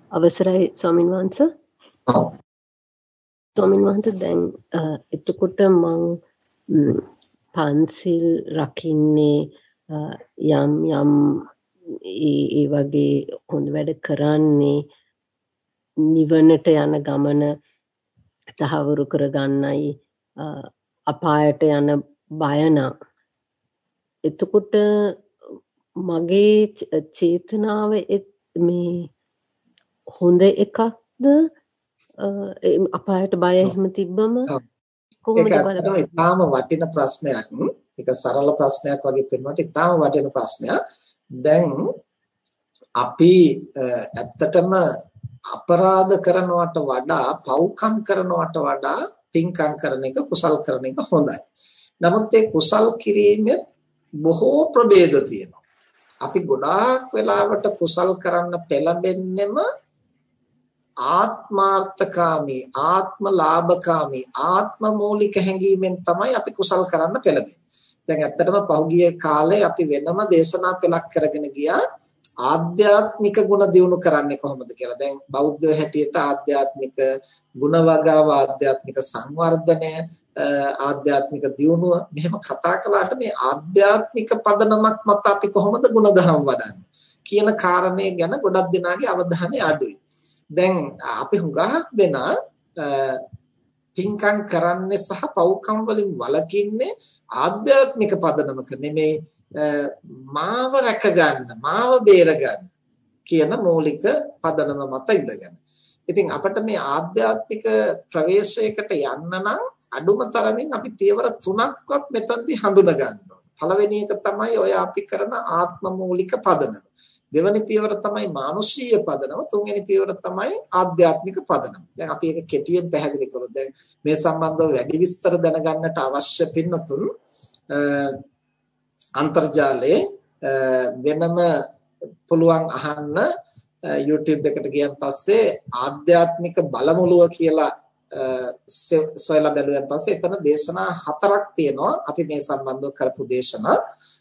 අවසරයි ස්වාමින් වහන්සේ. ඔව්. ස්වාමින් වහන්සේ දැන් එතකොට මං පන්සිල් රකින්නේ යම් යම් ඒ වගේ හොඳ වැඩ කරන්නේ නිවනට යන ගමන තහවුරු කරගන්නයි අපායට යන බය නම්. එතකොට මගේ චේතනාව මේ හොඳ එකක්ද අපායට බය එහෙම තිබ්බම කොහොමද බලන්නේ? ඒක ඉතාම වටින ප්‍රශ්නයක්. ඒක සරල ප්‍රශ්නයක් වගේ පෙනුනට ඉතාම වටින ප්‍රශ්නයක්. දැන් අපි ඇත්තටම අපරාධ කරනවට වඩා පව්කම් කරනවට වඩා පින්කම් කරන එක කුසල් කරන එක හොඳයි. නමුත් ඒ කුසල් කිරීමේ බොහෝ ප්‍රභේද තියෙනවා. අපි ගොඩාක් වෙලාවට කුසල් කරන්න පෙළඹෙන්නෙම ආත්මාර්ථකාමී ආත්මලාභකාමී ආත්මමූලික හැඟීමෙන් තමයි අපි කුසල් කරන්න පෙළඹෙන්නේ. දැන් ඇත්තටම පහුගිය කාලේ අපි වෙනම දේශනා පෙළක් කරගෙන ගියා ආධ්‍යාත්මික ගුණ දියුණු කරන්නේ කොහොමද කියලා. දැන් බෞද්ධ හැටියට ආධ්‍යාත්මික ගුණ වගාව ආධ්‍යාත්මික සංවර්ධනය ආධ්‍යාත්මික දියුණුව මෙහෙම කතා කළාට මේ ආධ්‍යාත්මික පදනමක් මත අපි කොහොමද ගුණධම් වඩන්නේ කියන කාරණේ ගැන ගොඩක් දෙනාගේ අවධානය අඩුයි. දැන් අපි හුඟක් දෙනා පින්කම් කරන්නේ සහ පව්කම් වලින් වළකින්නේ ආධ්‍යාත්මික පදනමක නෙමෙයි මාව රැක ගන්න මාව බේර ගන්න කියන මූලික පදනම මත ඉඳගෙන. ඉතින් අපිට මේ ආධ්‍යාත්මික ප්‍රවේශයකට යන්න නම් අඩුම තරමින් අපි පියවර 3ක්වත් මෙතනදී හඳුනා ගන්න ඕනේ. පළවෙනි එක තමයි ඔය අපි කරන ආත්ම මූලික පදනම. දෙවැනි පියවර තමයි මානුෂීය පදනම, තුන්වෙනි පියවර තමයි ආධ්‍යාත්මික පදනම. දැන් අපි ඒක කෙටියෙන් පැහැදිලි කළොත් දැන් මේ සම්බන්ධව වැඩි විස්තර දැනගන්නට අවශ්‍ය පින්නතුන් අන්තර්ජාලයේ වෙනම පුළුවන් අහන්න YouTube එකට ගියන් පස්සේ ආධ්‍යාත්මික බලමුලුව කියලා සොයලා බැලුවෙන් පස්සේ එතන දේශනා 4ක් තියෙනවා අපි මේ සම්බන්ධව කරපු දේශනා.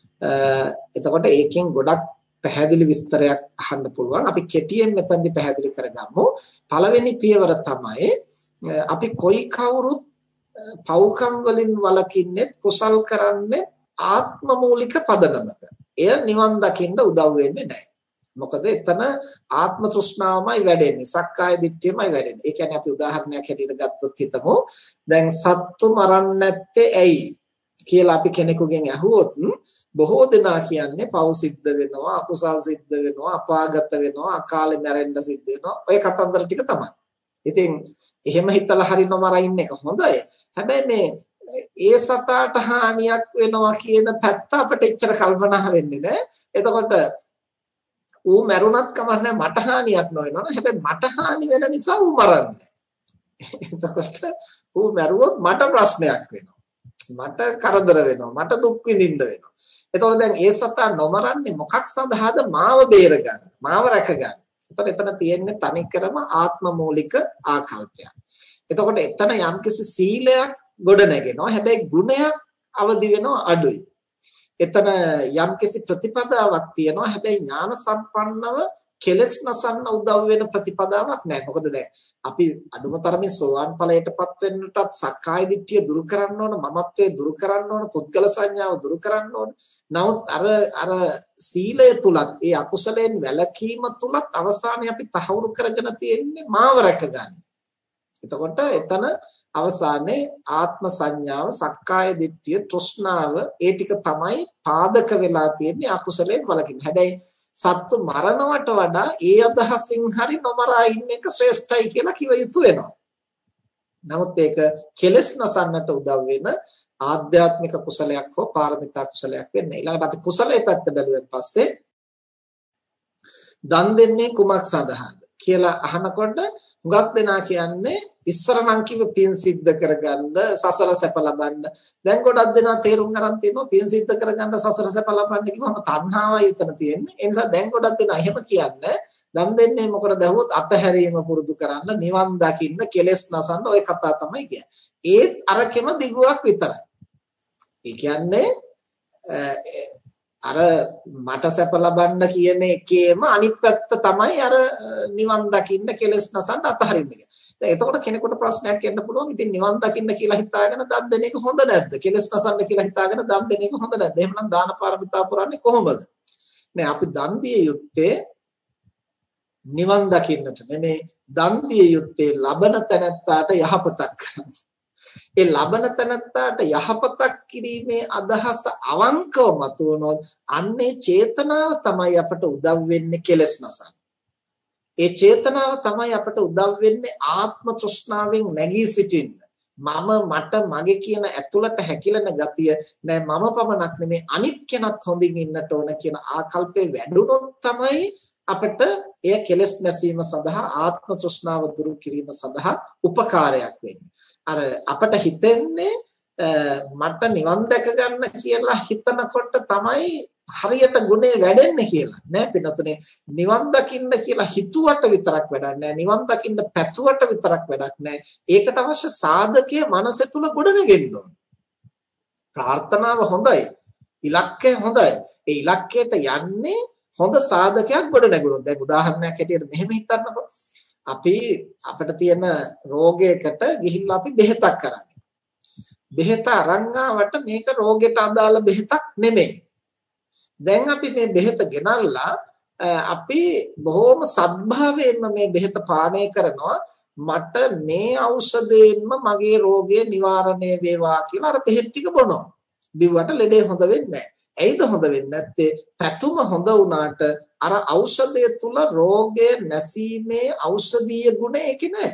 එතකොට ඒකෙන් ගොඩක් පැහැදිලි විස්තරයක් අහන්න පුළුවන්. අපි කෙටියෙන් මෙතනදී පැහැදිලි කරගමු. පළවෙනි පියවර තමයි අපි කොයි කවුරුත් පව්කම් වලින් වළකින්නේ කුසල් කරන්නේ ආත්ම මූලික පදනමක. එය නිවන් දකින්න උදව් වෙන්නේ නැහැ. මොකද එතන ආත්ම තෘෂ්ණාවමයි වැඩෙන්නේ. සක්කාය දිට්ඨියමයි වැඩෙන්නේ. ඒ කියන්නේ අපි උදාහරණයක් හැටියට ගත්තොත් හිතමු. දැන් සත්තු මරන්නේ නැත්තේ ඇයි කියලා අපි කෙනෙකුගෙන් අහුවොත් බොහෝ දෙනා කියන්නේ පව් සිද්ධ වෙනවා, අකුසල් සිද්ධ වෙනවා, අපාගත වෙනවා, අකාලේ මැරෙන්න සිද්ධ වෙනවා. ඔය කතන්දර ටික තමයි. ඉතින් එහෙම හිතලා හරි නොමරා ඉන්න එක හොඳයි. හැබැයි මේ ඒ සතාට හානියක් වෙනවා කියන පැත්ත අපිට එච්චර කල්පනා වෙන්නේ නැහැ. එතකොට ඌ මැරුණත් කමක් නැහැ මට හානියක් නොවෙනවනේ. හැබැයි මට හානි වෙන නිසා ඌ මරන්නේ. එතකොට ඌ මැරුවොත් මට ප්‍රශ්නයක් වෙනවා. මට කරදර වෙනවා. මට දුක් විඳින්න වෙනවා. එතකොට දැන් ඒ සතා නොමරන්නේ මොකක් සඳහාද? මාව බේර ගන්න. මාව රැක ගන්න. එතකොට එතන තියෙන්නේ තනිකරම ආත්ම මූලික ආකල්පයක්. එතකොට එතන යම්කිසි සීලයක් ගොඩ නැගෙනවා. හැබැයි ගුණයක් අවදි වෙනවා අඩුයි. එතන යම්කිසි ප්‍රතිපදාවක් තියෙනවා. හැබැයි ඥාන සම්පන්නව කෙලස් නසන්න උදව් වෙන ප්‍රතිපදාවක් නැහැ. මොකද දැන් අපි අඩුම තරමින් සෝවාන් ඵලයටපත් වෙන්නටත් සක්කාය දිට්ඨිය දුරු කරන්න ඕන, මමත්වයේ දුරු කරන්න ඕන, පුද්ගල සංඥාව දුරු කරන්න ඕන. නමුත් අර සීලය තුලත් ඒ අකුසලයෙන් වැළකීම තුලත් අවසානයේ අපි තහවුරු කරගෙන තියෙන්නේ මාව රැක ගන්න. එතකොට එතන අවසානයේ ආත්ම සංඥාව, සක්කාය දිට්ඨිය, තෘෂ්ණාව ඒ ටික තමයි පාදක වෙලා තියෙන්නේ අකුසලයෙන් වළකින්න. හැබැයි සත්තු මරණවට වඩා ඒ අදහසින් හරි නොමරා ඉන්න එක ශ්‍රේෂ්ඨයි කියලා කිව යුතු වෙනවා. නමුත් ඒක කෙලස් නසන්නට උදව් වෙන ආධ්‍යාත්මික කුසලයක් හෝ පාරමිතා කුසලයක් වෙන්නේ. ඊළඟට අපි කුසලයේ පැත්ත බැලුවෙන් පස්සේ දන් දෙන්නේ කුමක් සඳහාද කියලා අහනකොට හුඟක් දෙනා කියන්නේ ඉස්සර නම් කිව්ව පින් සිද්ධ කරගන්න සසර සැප ලබන්න. දැන් ගොඩක් දෙනා තේරුම් ගන්න තියෙනවා පින් සිද්ධ කරගන්න සසර සැප ලබන්න කිව්වම තණ්හාවයි එතන තියෙන්නේ. ඒ නිසා දැන් ගොඩක් දෙනා එහෙම කියන්නේ දන් දෙන්නේ මොකටද ඇහුවොත් අතහැරීම පුරුදු කරන්න, නිවන් දකින්න, කෙලෙස් නසන්න ඔය කතා තමයි කියන්නේ. ඒත් අරකෙම දිගුවක් විතරයි. ඒ කියන්නේ අර මට සැප ලබන්න කියන එකේම අනිත් පැත්ත තමයි අර නිවන් දකින්න කෙලස් නසන්න අතහරින්න එක. දැන් එතකොට කෙනෙකුට ප්‍රශ්නයක් එන්න පුළුවන්. ඉතින් නිවන් දකින්න කියලා හිතාගෙන දන් දෙන එක හොඳ නැද්ද? කෙලස් නසන්න කියලා හිතාගෙන දන් දෙන එක හොඳ නැද්ද? එහෙනම් දාන පාරමිතා පුරන්නේ කොහොමද? නෑ අපි දන් දිය යුත්තේ නිවන් දකින්නට නෙමෙයි. දන් දිය යුත්තේ ලබන තැනැත්තාට යහපතක් කරන්න. ඒ ලබන තැනැත්තාට යහපතක් කිරීමේ අදහස අවංකව මතුවනොත් අන්නේ චේතනාව තමයි අපට උදව් වෙන්නේ කෙලස් නසන්න. ඒ චේතනාව තමයි අපට උදව් වෙන්නේ ආත්ම තෘෂ්ණාවෙන් නැගී සිටින්න. මම මට මගේ කියන ඇතුළට හැකිලෙන ගතිය නෑ මම පමණක් නෙමේ අනිත් කෙනත් හොඳින් ඉන්නට ඕන කියන ආකල්පේ වැඩුණොත් තමයි අපට එය කෙලස් නැසීම සඳහා ආත්ම තෘෂ්ණාව දුරු කිරීම සඳහා උපකාරයක් වෙන්නේ. අර අපට හිතෙන්නේ මට නිවන් දැක ගන්න කියලා හිතනකොට තමයි හරියට ගුණේ වැඩෙන්නේ කියලා. නෑ පිටුතුනේ නිවන් දකින්න කියලා හිතුවට විතරක් වැඩක් නෑ. නිවන් දකින්න පැතුවට විතරක් වැඩක් නෑ. ඒකට අවශ්‍ය සාධකයේ මනස තුල ගොඩනගෙන්න ඕන. ප්‍රාර්ථනාව හොඳයි. ඉලක්කය හොඳයි. ඒ ඉලක්කයට යන්නේ හොඳ සාධකයක් ගොඩනගුණොත්. දැන් උදාහරණයක් හැටියට මෙහෙම හිතන්නකෝ. අපිට තියෙන රෝගයකට ගිහිල්ලා අපි බෙහෙතක් කරන්නේ. බෙහෙත අරන් ආවට මේක රෝගෙට අදාළ බෙහෙතක් නෙමෙයි. දැන් අපි මේ බෙහෙත ගෙනල්ලා අපි බොහොම සද්භාවයෙන්ම මේ බෙහෙත පානය කරනවා. මට මේ ඖෂධයෙන්ම මගේ රෝගය නිවාරණය වේවා කියලා අර බෙහෙත් ටික බොනවා. බිව්වට ලෙඩේ හොඳ වෙන්නේ නැහැ. ඇයිද හොඳ වෙන්නේ නැත්තේ? පැතුම හොඳ වුණාට අර ඖෂධය තුල රෝගය නැසීමේ ඖෂධීය ගුණ ඒකේ නැහැ.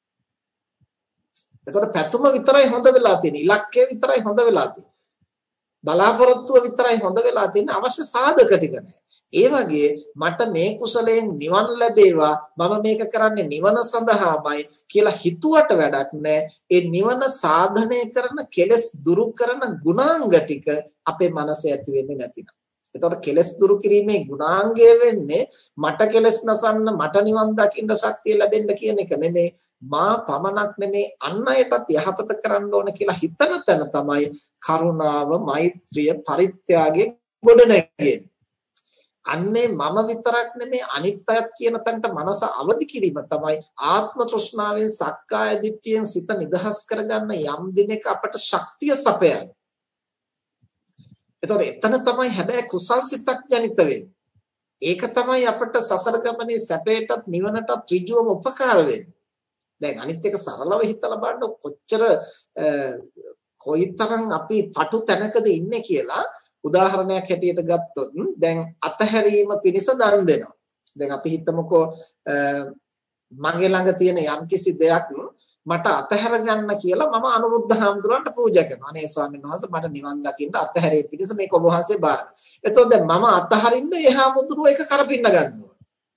එතකොට පැතුම විතරයි හොඳ වෙලා තියෙන්නේ. ඉලක්කය විතරයි හොඳ වෙලා තියෙන්නේ. බලාපොරොත්තුව විතරයි හොඳ වෙලා තියෙන්නේ. අවශ්‍ය සාධක ටික නැහැ. ඒ වගේ මට මේ කුසලයෙන් නිවන් ලැබේවා මම මේක කරන්නේ නිවන සඳහාමයි කියලා හිතුවට වැඩක් නැහැ. ඒ නිවන සාධනය කරන කෙලෙස් දුරු කරන ගුණාංග ටික අපේ මනසේ ඇති වෙන්නේ නැතිනම්. එතකොට කෙලෙස් දුරු කිරීමේ ගුණාංගය වෙන්නේ මට කෙලෙස් නසන්න මට නිවන් දකින්න ශක්තිය ලැබෙන්න කියන එක නෙමෙයි. මා පමණක් නෙමේ අන් අයටත් යහපත කරන්න ඕන කියලා හිතන තැන තමයි කරුණාව, මෛත්‍රිය, පරිත්‍යාගය ගොඩනැගෙන්නේ. අන්නේ මම විතරක් නෙමේ අනිත් අයත් කියන තැනට මනස අවදි කිරීම තමයි ආත්ම තෘෂ්ණාවෙන් සක්කාය දිට්ඨියෙන් සිත නිදහස් කරගන්න යම් දිනක අපට ශක්තිය සපයන්නේ. එතකොට එතන තමයි හැබැයි කුසල් සිතක් ජනිත වෙන්නේ. ඒක තමයි අපට සසර ගමනේ සැපයටත් නිවනටත් ඍජුවම උපකාර වෙන්නේ. දැන් අනිත් එක සරලව හිතලා බලන්න කොයිතරම් අපි පටු තැනකද ඉන්නේ කියලා උදාහරණයක් හැටියට ගත්තොත් දැන් අතහැරීම පිණිස දන් දෙනවා. දැන් අපි හිතමුකෝ මගේ ළඟ තියෙන යම්කිසි දෙයක් මට අතහැර ගන්න කියලා මම අනුරුද්ධ හාමුදුරන්ට පූජා කරනවා. අනේ ස්වාමීන් වහන්සේ මට නිවන් දකින්න අතහැරීම පිණිස මේක ඔබ වහන්සේ බාරගන්න. එතකොට දැන් මම අතහරින්න ඒ හාමුදුරුවෝ එක කරපින්න ගන්නවා.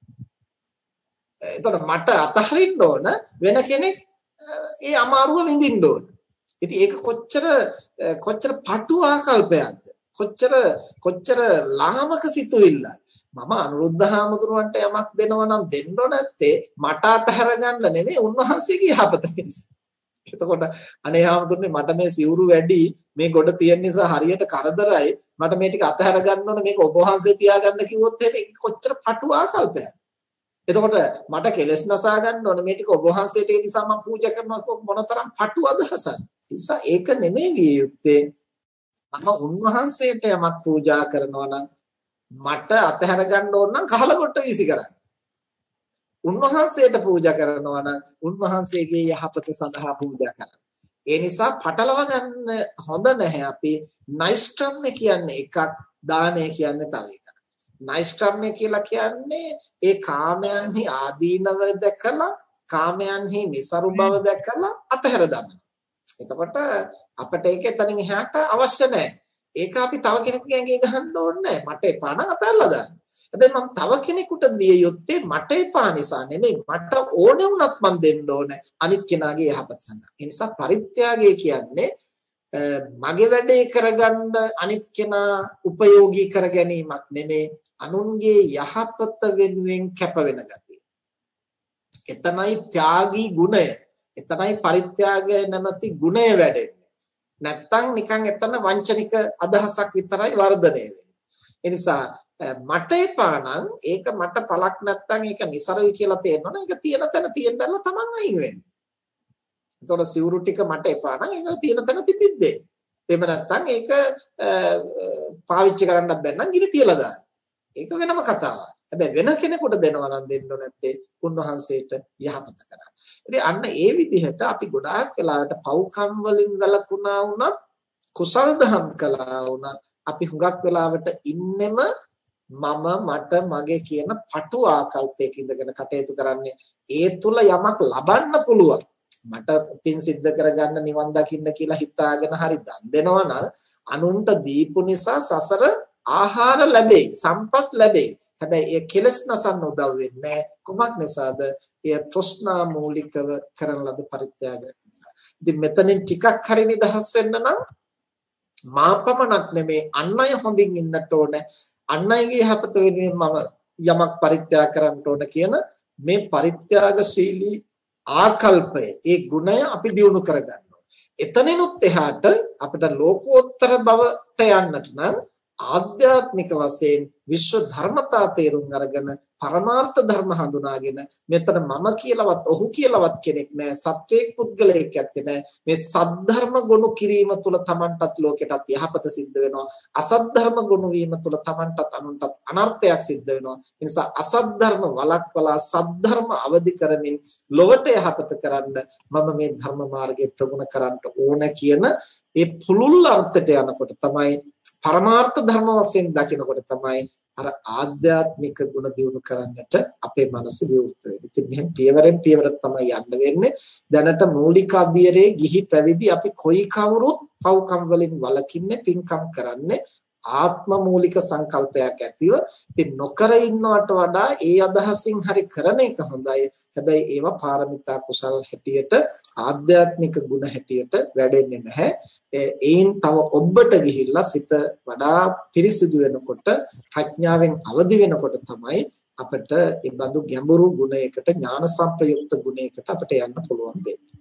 එතකොට මට අතහරින්න ඕන වෙන කෙනෙක් ඒ අමාරුව විඳින්න ඕන. ඉතින් ඒක කොච්චර පටු ආකල්පයක්ද? කොච්චර ලාමක සිතුවිල්ලක්. මම අනුරුද්ධ හාමුදුරුවන්ට යමක් දෙනවා නම් දෙන්න නැත්තේ මට අතහැර ගන්න නෙමෙයි උන්වහන්සේගේ යහපත පිණිස. එතකොට අනේ හාමුදුරනේ මට මේ සිවුරු වැඩි මේ ගොඩ තියෙන නිසා හරියට කරදරයි මට මේ ටික අතහැර ගන්න ඕන මේක ඔබ වහන්සේ තියාගන්න කිව්වොත් එහෙනම් කොච්චර පටු ආකල්පයක්ද? එතකොට මට කෙලස් නසා ගන්න ඕන මේ ටික ඔබ වහන්සේට ඒ නිසා මම පූජා කරනවා මොනතරම් පටු අදහසක්ද? නිසා ඒක නෙමෙයි විය යුත්තේ. මම උන්වහන්සේට යමක් පූජා කරනවා නම් මට අතහැර ගන්න ඕන නම් කහලකොට වීසි කරන්න. උන්වහන්සේට පූජා කරනවා නම් උන්වහන්සේගේ යහපත සඳහා පූජා කරන්න. ඒ නිසා පටලවා ගන්න හොඳ නැහැ. අපි නෛෂ්ක්‍රම්‍ය කියන්නේ එකක්, දානය කියන්නේ තව එකක්. නෛෂ්ක්‍රම්‍ය කියලා කියන්නේ ඒ කාමයන්හි ආදීනව දැකලා, කාමයන්හි નિසරු බව දැකලා අතහැර දානවා. එතකොට අපිට ඒක එතනින් එහාට අවශ්‍ය නැහැ. ඒක අපි තව කෙනෙකුගේ ඇඟේ ගහන්න ඕනේ නැහැ. මට එපා නම් අතහැරලා දාන්න. හැබැයි මම තව කෙනෙකුට දිය යුත්තේ මට එපා නිසා නෙමෙයි. මට ඕනේ වුණත් මම දෙන්න ඕනේ අනිත් කෙනාගේ යහපත සඳහා. ඒ නිසා පරිත්‍යාගය කියන්නේ මගේ වැඩේ කරගන්න අනිත් කෙනා උපයෝගී කර ගැනීමක් නෙමෙයි. අනුන්ගේ යහපත වෙනුවෙන් කැප වෙන ගතිය. එතනයි ත්‍යාගී ගුණය. එතනයි පරිත්‍යාගය නැමැති ගුණය වැඩෙන්නේ. නැත්තම් නිකන් එතන වංචනික අදහසක් විතරයි වර්ධනය වෙන්නේ. ඒ නිසා මට එපා නම් ඒක මට පළක් නැත්තම් ඒක નિසරුයි කියලා තේරෙනවනේ ඒක තියෙන තැන තියෙන්නලා තමන් අයින් වෙන්න. එතකොට සිවුරු ටික මට එපා නම් ඒක තියෙන තැන තිබිද්දී. එහෙම නැත්තම් ඒක පාවිච්චි කරන්න බැන්න නම් ගිනි තියලා දාන්න. ඒක වෙනම කතාවක්. හැබැයි වෙන කෙනෙකුට දෙනවා නම් දෙන්න නැත්තේ උන්වහන්සේට යහපත කරන්න. ඉතින් අන්න ඒ විදිහට අපි ගොඩාක් වෙලාවට පව්කම් වලින් වැළකුණා වුණත් කුසල් දහම් කළා වුණත් අපි හුඟක් වෙලාවට ඉන්නෙම මම මට මගේ කියන පටු ආකල්පයක ඉඳගෙන කටයුතු කරන්නේ. ඒ තුල යමක් ලබන්න පුළුවන්. මට පින් සිද්ධ කරගන්න නිවන් දකින්න කියලා හිතාගෙන හරි දන් දෙනවා නම් අනුන්ට දීපු නිසා සසර ආහාර ලැබෙයි, සම්පත් ලැබෙයි. හැබැයි ඒ කෙලස් නසන්න උදව් වෙන්නේ කුමක් නිසාද? ඒ තෘෂ්ණා මූලිකව කරන ලද පරිත්‍යාගය. ඉතින් මෙතනින් ටිකක් හරි නිදහස් වෙන්න නම් මාපමණක් නෙමේ අන් අය හොඳින් ඉන්නට ඕනේ. අන් අයගේ යහපත වෙනුවෙන් මම යමක් පරිත්‍යාග කරන්න ඕන කියන මේ පරිත්‍යාගශීලී ආකල්පය, ඒ ගුණය අපි දියුණු කරගන්න ඕනේ. එතනිනුත් එහාට අපිට ලෝකෝත්තර බවට යන්නට නම් ආධ්‍යාත්මික වශයෙන් විශ්ව ධර්මතා තේරුම් අරගෙන පරමාර්ථ ධර්ම හඳුනාගෙන මෙතන මම කියලාවත් ඔහු කියලාවත් කෙනෙක් නෑ, සත්‍යයක් පුද්ගලයෙක් ඇත්තේ නෑ. මේ සද්ධර්ම ගොනු කිරීම තුළ Tamanටත් ලෝකෙටත් යහපත සිද්ධ වෙනවා. අසද්ධර්ම ගොනු වීම තුළ Tamanටත් අනුන්ටත් අනර්ථයක් සිද්ධ වෙනවා. ඒ නිසා අසද්ධර්ම වළක්වලා සද්ධර්ම අවදි කරමින් ලොවට යහපත කරන්න මම මේ ධර්ම මාර්ගයේ ප්‍රගුණ කරන්න ඕන කියන ඒ පුළුල් අර්ථයට යනකොට තමයි පරමාර්ථ ධර්ම වශයෙන් දකිනකොට තමයි අර ආධ්‍යාත්මික ගුණ දියුණු කරන්නට අපේ මනස විවෘත වෙන්නේ. ඉතින් මෙහෙම පියවරෙන් පියවර තමයි යන්න වෙන්නේ. දැනට මූලික අධ්‍යයනයේ ගිහි පැවිදි අපි කොයි කවුරුත් පව්කම් වලින් වළකින්නේ, පින්කම් කරන්නේ ආත්ම මූලික සංකල්පයක් ඇතිව. ඉතින් නොකර ඉන්නවට වඩා ඒ අදහසින් හරි කරන එක හොඳයි. හැබැයි ඒවා පාරමිතා කුසල් හැටියට ආධ්‍යාත්මික ගුණ හැටියට වැඩෙන්නේ නැහැ. ඒයින් තව ඔබට ගිහිල්ලා සිත වඩා පිරිසිදු වෙනකොට ප්‍රඥාවෙන් අවදි වෙනකොට තමයි අපිට ඒ බඳු ගැඹුරු ගුණයකට ඥාන සම්ප්‍රයුක්ත ගුණයකට අපිට යන්න පුළුවන් වෙන්නේ.